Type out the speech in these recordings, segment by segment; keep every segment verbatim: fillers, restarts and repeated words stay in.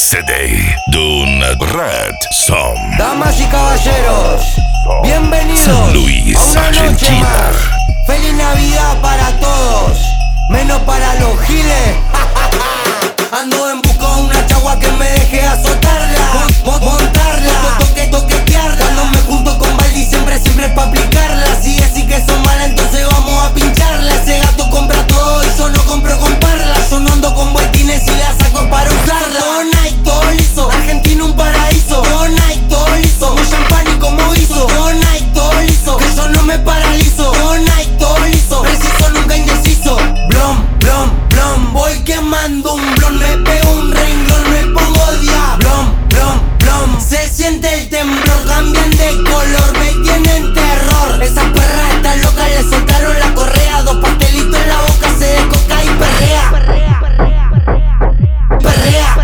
C D d'un Red Som. Damas y caballeros, bienvenidos San Luis, a una noche Argentina. más. Feliz Navidad para todos, menos para los giles. Ando en busca de una chagua que me deje azotarla, mo- montarla, toque, toquetearla. Cuando me junto con Baldi siempre, siempre es pa' aplicarla. Si es y que son malas, entonces vamos a pincharla. Ese gato compra todo y yo no compro con parla. Yo no ando con boletines y la saco para usarla. Todo night, todo liso, Argentina un paraíso. Todo night, todo liso, como champán y como guiso. Todo night, todo liso, que yo no me paralizo. Todo night, todo liso, preciso, nunca indeciso. Blom, blom, blom, voy quemando un blon. Me pego un renglón, me pongo dia. Blom, blom, blom, se siente el temblor. Cambian de color, me tienen terror. Esa perra está loca, le soltaron la correa. Dos pastelitos en la boca, se descoca y perrea. Perrea,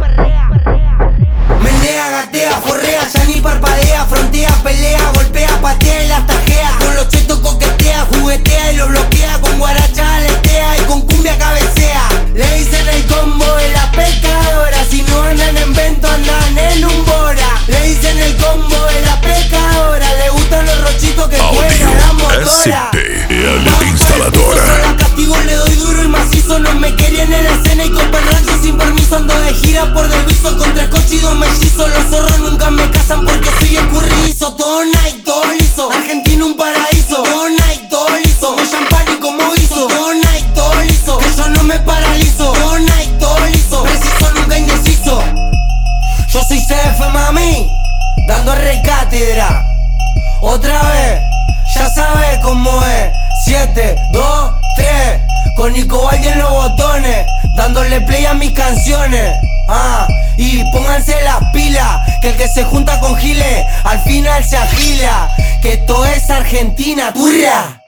menea, gatea, forrea, ya ni parpadea. Frontea, pelea, golpea, patea y las tajea. Con los chetos coquetea, juguetea y lo bloquea. Con guaracha aletea y con cumbia cabecea. Le dicen el combo de la pecadora. Si no andan en vento, andan en un bora. Le dicen el combo de la pecadora. Le gustan los rochitos que juegan la Audio S motora. P, la instaladora. La castigo, le doy duro y macizo. No me querían en la escena y con rancho sin permiso. Ando de gira por Delviso con tres coches y dos mellizos. Los zorros nunca me casan porque soy escurridizo. Todo night, todo liso, Argentina un paraíso. Todo night, todo liso, como champán y como guiso. Todo night, todo liso, que yo no me paralizo. Todo night, todo liso, preciso, nunca indeciso. Yo soy C F, mami, dando re cátedra. Otra vez, ya sabes cómo es. Siete, dos, tres, con Nico Baldi en los botones, dándole play a mis canciones. Ah, y pónganse las pilas, que el que se junta con giles, al final se agila. Que esto es Argentina, turra.